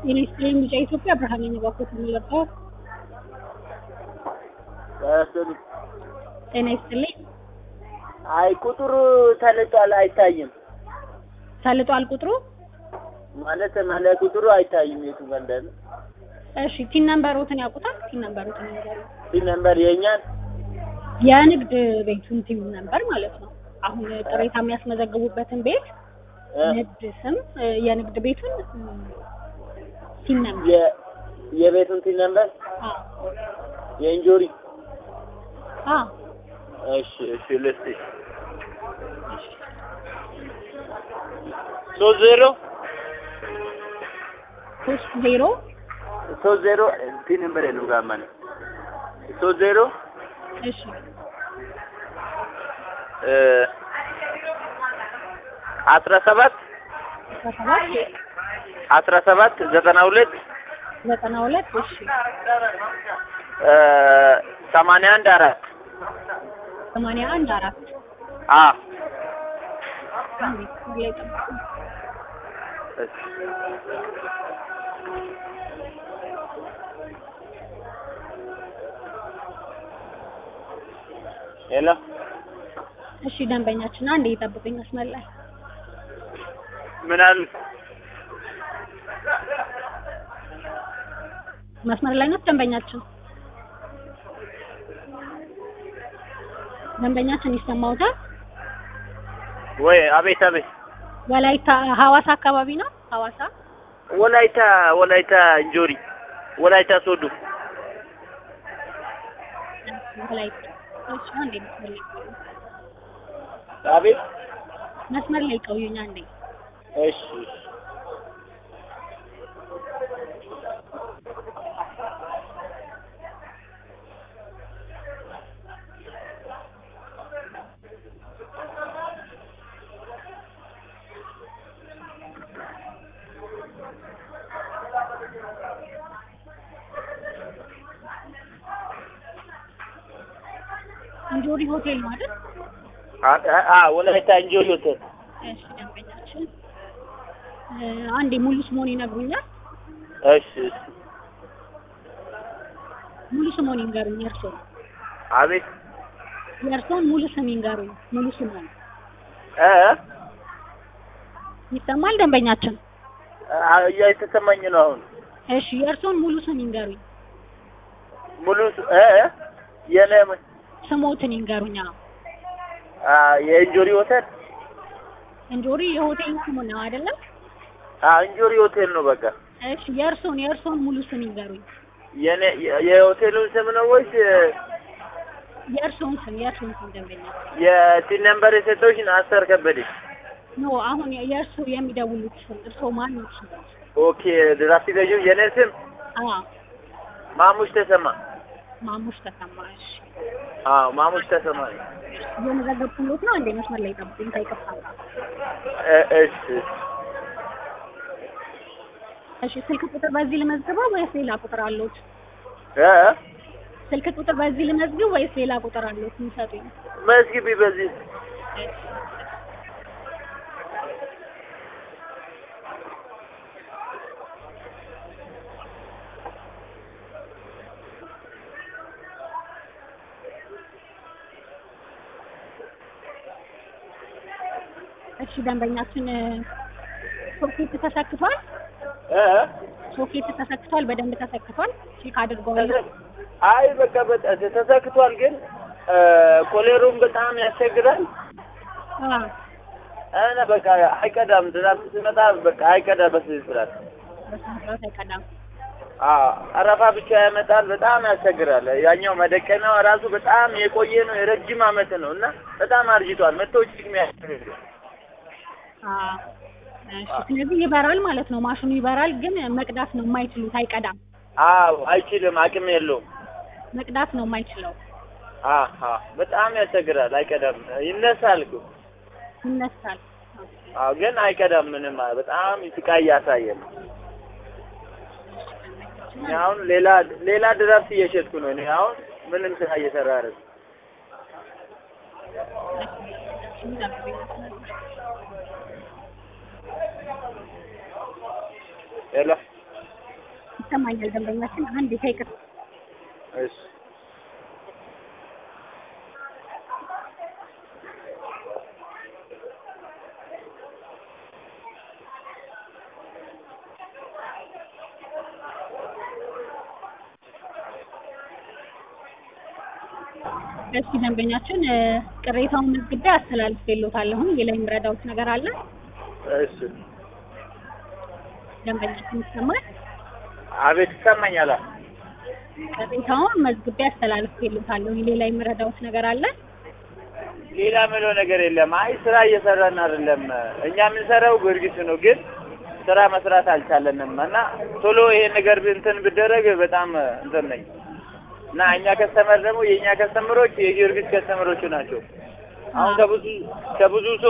የኔስሌም ቢጫ ኢትዮጵያ ብርሃን የነባኮት የሚለቀው ጤና ይስጥልኝ። አይ ቁጥሩ ተልጧል አይታይም። ተልጧል ቁጥሩ ማለት ቁጥሩ አይታይም የቱ ጋር እንዳለ። እሺ ቲን ነምበሮትን ያውቁታል? ቲን ነምበሮትን ይንገሩኝ። ቲን ነምበር የኛን የንግድ ቤቱን ቲን ነምበር ማለት ነው። አሁን ቅሬታ የሚያስመዘግቡበትን ቤት ንግድ ስም የንግድ ቤቱን ቲን ነምበር የቤቱን ቲን ነምበር የእንጆሪ እሺ ልስቲ 30 ቲን ነምበር ነው ጋማን 30 እሺ 17 92 እሺ 81 4 ሄሎ እሺ ደንበኛችን አንዴ ይጠብቁኝ አስመላል ምን አሉ መስመር ላይ ነው ደንበኛችን ይሰማውታል ወይ አቤት ወላይታ ሐዋሳ አካባቢ ነው ሐዋሳ ወላይታ እንጆሪ ወላይታ ሶዶ ወላይታ እሺ አንዴ መስመር ላይ ቆዩኝ አንዴ እሺ እንጆሪ ሆቴል ነው አይደል? ወላይታ እንጆሪ ሆቴል። እሺ ደንበኛችን አንዴ ሙሉ ስሙን ይነግሩኛል? እሺ ሙሉ ስሙን ይንገሩኝ እርስዎ። አቤት የእርስዎን ሙሉ ስም ይንገሩኝ። ሙሉ ስሙን ይሰማል ደንበኛችን? እየተሰማኝ ነው አሁን። እሺ የእርስዎን ሙሉ ስም ይንገሩኝ። ሙሉ የኔ ስሞትን ይንገሩኝ። የእንጆሪ ሆቴል እንጆሪ የሆቴል ስሙ ነው አይደለም? እንጆሪ ሆቴል ነው በቃ። እሺ የእርስዎን ሙሉ ስም ይንገሩኝ። የኔ የሆቴሉን ስም ነው ወይስ የእርስዎን ስም ደንበኛ? የቲን ነምበር የሰጠሁሽን አሰር ከበደ ኖ አሁን የእርስዎ የሚደውሉት ስም እርስዎ ማን ነው? ኦኬ ድራፍት ገዢው የኔ ስም ማሙሽ ተሰማ። እሺ ማሙሽ ተሰማ የመዘገብኩት ነው። አንዴ መስመር ላይ ጠብቁኝ ታይቀፋል። እሺ ስልክ ቁጥር በዚህ ልመዝግበው ወይስ ሌላ ቁጥር አለዎት? ስልክ ቁጥር በዚህ ልመዝግብ ወይስ ሌላ ቁጥር አለዎት የሚሰጡኝ? መዝግቢ በዚህ። እሺ ደንበኛችን ሶኬት ተሰክቷል? ሶኬት ተሰክቷል፣ በደንብ ተሰክቷል። ቼክ አድርገዋል? አይ በቃ ተሰክቷል፣ ግን ኮሌሩም በጣም ያስቸግራል። በቃ አይቀዳም። ድራፍት ሲመጣ በቃ አይቀዳም። በስራት አይቀዳም። አረፋ ብቻ ያመጣል። በጣም ያስቸግራል። ያኛው መደቀናው ራሱ በጣም የቆየ ነው፣ የረጅም አመት ነው እና በጣም አርጅቷል። መጥቶች የሚያስቸግር ስለዚህ ይበራል ማለት ነው። ማሽኑ ይበራል፣ ግን መቅዳት ነው የማይችሉት። አይቀዳም። አይችልም። አቅም የለውም። መቅዳት ነው የማይችለው። በጣም ያስቸግራል። አይቀዳም። ይነሳል። ግን አይቀዳም። ምንም በጣም ስቃይ እያሳየ ነው። አሁን ሌላ ድራፍት እየሸጥኩ ነው። እኔ አሁን ምንም ስራ እየሰራ አይደል። ሄሎ ይሰማኛል ደንበኛችን አንድ ይቀር እሺ እሺ ደንበኛችን ቅሬታውን መዝግቤ አስተላልፌልዎታለሁ። ሌላ የሚረዳዎት ነገር አለ? እሺ ደንበኛችን ይሰማል? አቤት ይሰማኛል። ቅሬታውን መዝግቤ አስተላልፌልዎታለሁ። ሌላ የሚረዳዎት ነገር አለ? ሌላ ምለው ነገር የለም። አይ ስራ እየሰራን አይደለም። እኛ የምንሰራው ጊዮርጊስ ነው፣ ግን ስራ መስራት አልቻለንም እና ቶሎ ይሄ ነገር እንትን ብደረግ በጣም እንትን ነኝ እና እኛ ከስተመር ደግሞ የኛ ከስተመሮች የጊዮርጊስ ከስተመሮች ናቸው። አሁን ከብዙ